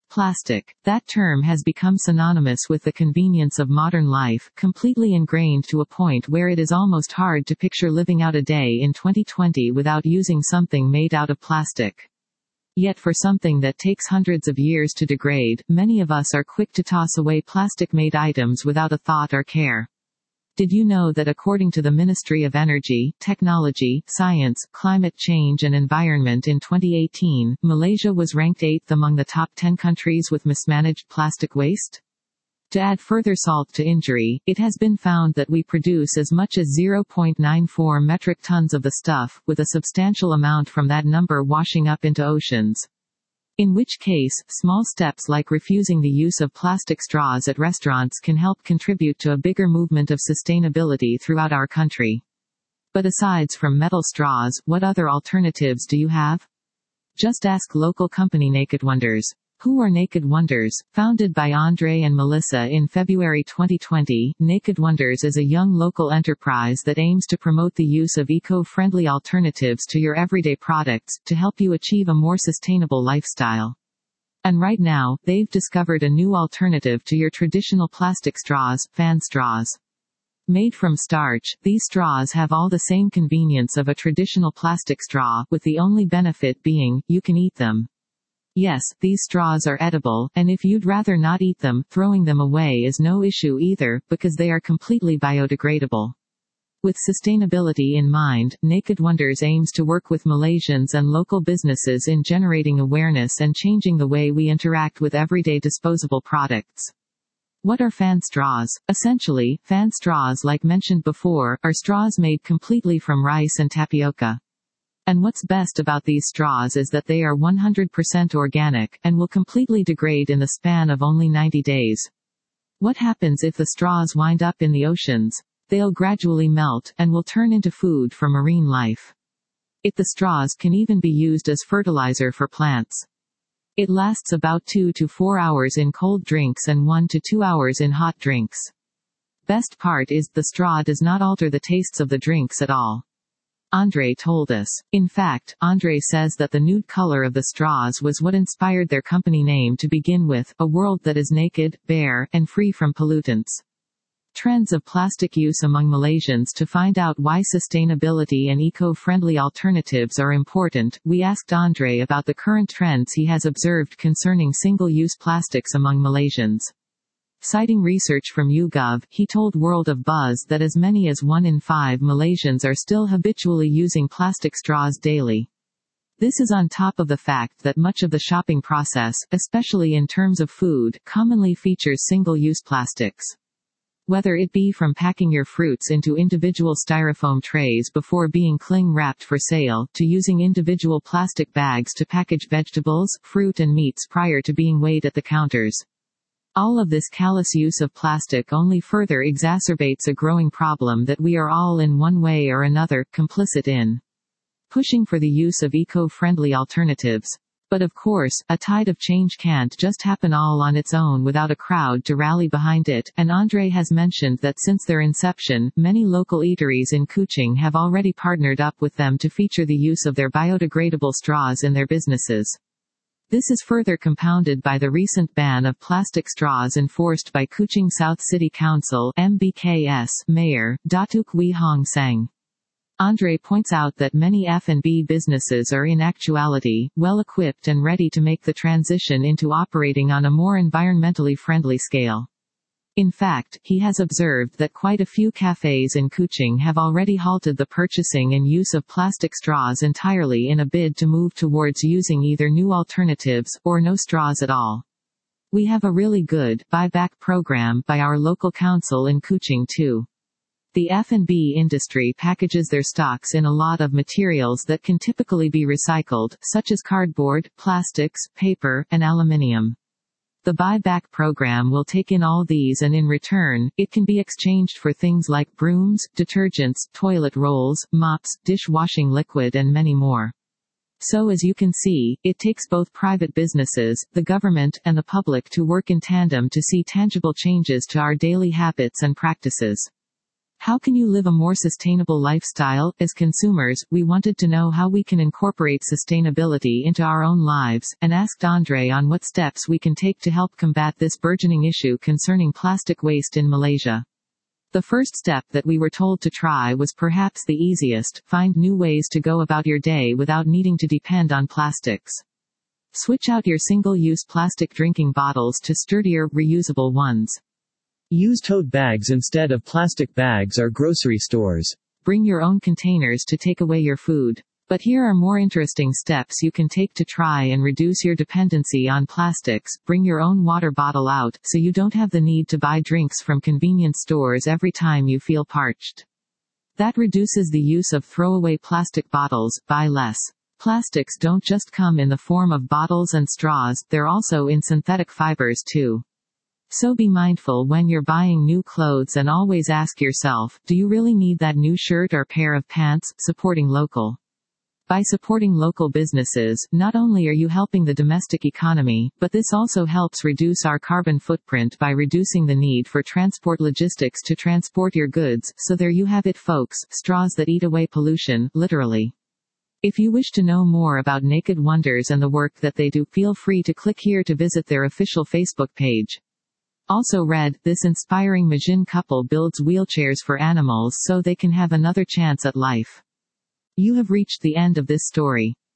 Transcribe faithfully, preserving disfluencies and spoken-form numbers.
Plastic. That term has become synonymous with the convenience of modern life, completely ingrained to a point where it is almost hard to picture living out a day in twenty twenty without using something made out of plastic. Yet for something that takes hundreds of years to degrade, many of us are quick to toss away plastic-made items without a thought or care. Did you know that according to the Ministry of Energy, Technology, Science, Climate Change and Environment in twenty eighteen, Malaysia was ranked eighth among the top ten countries with mismanaged plastic waste? To add further salt to injury, it has been found that we produce as much as zero point nine four metric tons of the stuff, with a substantial amount from that number washing up into oceans. In which case, small steps like refusing the use of plastic straws at restaurants can help contribute to a bigger movement of sustainability throughout our country. But asides from metal straws, what other alternatives do you have? Just ask local company Naked Wonders. Who are Naked Wonders? Founded by Andre and Melissa in February twenty twenty, Naked Wonders is a young local enterprise that aims to promote the use of eco-friendly alternatives to your everyday products, to help you achieve a more sustainable lifestyle. And right now, they've discovered a new alternative to your traditional plastic straws, fan straws. Made from starch, these straws have all the same convenience of a traditional plastic straw, with the only benefit being, you can eat them. Yes, these straws are edible, and if you'd rather not eat them, throwing them away is no issue either, because they are completely biodegradable. With sustainability in mind, Naked Wonders aims to work with Malaysians and local businesses in generating awareness and changing the way we interact with everyday disposable products. What are fan straws? Essentially, fan straws, like mentioned before, are straws made completely from rice and tapioca. And what's best about these straws is that they are one hundred percent organic, and will completely degrade in the span of only ninety days. What happens if the straws wind up in the oceans? They'll gradually melt, and will turn into food for marine life. It the straws can even be used as fertilizer for plants. It lasts about two to four hours in cold drinks and one to two hours in hot drinks. Best part is, the straw does not alter the tastes of the drinks at all. Andre told us. In fact, Andre says that the nude color of the straws was what inspired their company name to begin with, a world that is naked, bare, and free from pollutants. Trends of plastic use among Malaysians. To find out why sustainability and eco-friendly alternatives are important, we asked Andre about the current trends he has observed concerning single-use plastics among Malaysians. Citing research from YouGov, he told World of Buzz that as many as one in five Malaysians are still habitually using plastic straws daily. This is on top of the fact that much of the shopping process, especially in terms of food, commonly features single-use plastics. Whether it be from packing your fruits into individual styrofoam trays before being cling-wrapped for sale, to using individual plastic bags to package vegetables, fruit and meats prior to being weighed at the counters. All of this callous use of plastic only further exacerbates a growing problem that we are all in one way or another complicit in. Pushing for the use of eco-friendly alternatives. But of course, a tide of change can't just happen all on its own without a crowd to rally behind it, and Andre has mentioned that since their inception, many local eateries in Kuching have already partnered up with them to feature the use of their biodegradable straws in their businesses. This is further compounded by the recent ban of plastic straws enforced by Kuching South City Council M B K S Mayor, Datuk Wee Hong Sang. Andre points out that many F and B businesses are in actuality, well-equipped and ready to make the transition into operating on a more environmentally friendly scale. In fact, he has observed that quite a few cafes in Kuching have already halted the purchasing and use of plastic straws entirely in a bid to move towards using either new alternatives, or no straws at all. We have a really good buyback program by our local council in Kuching too. The F and B industry packages their stocks in a lot of materials that can typically be recycled, such as cardboard, plastics, paper, and aluminium. The buyback program will take in all these, and in return, it can be exchanged for things like brooms, detergents, toilet rolls, mops, dishwashing liquid and many more. So as you can see, it takes both private businesses, the government, and the public to work in tandem to see tangible changes to our daily habits and practices. How can you live a more sustainable lifestyle? As consumers, we wanted to know how we can incorporate sustainability into our own lives, and asked Andre on what steps we can take to help combat this burgeoning issue concerning plastic waste in Malaysia. The first step that we were told to try was perhaps the easiest: find new ways to go about your day without needing to depend on plastics. Switch out your single-use plastic drinking bottles to sturdier, reusable ones. Use tote bags instead of plastic bags or grocery stores. Bring your own containers to take away your food. But here are more interesting steps you can take to try and reduce your dependency on plastics. Bring your own water bottle out, so you don't have the need to buy drinks from convenience stores every time you feel parched. That reduces the use of throwaway plastic bottles. Buy less. Plastics don't just come in the form of bottles and straws, they're also in synthetic fibers too. So be mindful when you're buying new clothes and always ask yourself, do you really need that new shirt or pair of pants? Supporting local. By supporting local businesses, not only are you helping the domestic economy, but this also helps reduce our carbon footprint by reducing the need for transport logistics to transport your goods. So there you have it, folks, straws that eat away pollution, literally. If you wish to know more about Naked Wonders and the work that they do, feel free to click here to visit their official Facebook page. Also read, this inspiring Majin couple builds wheelchairs for animals so they can have another chance at life. You have reached the end of this story.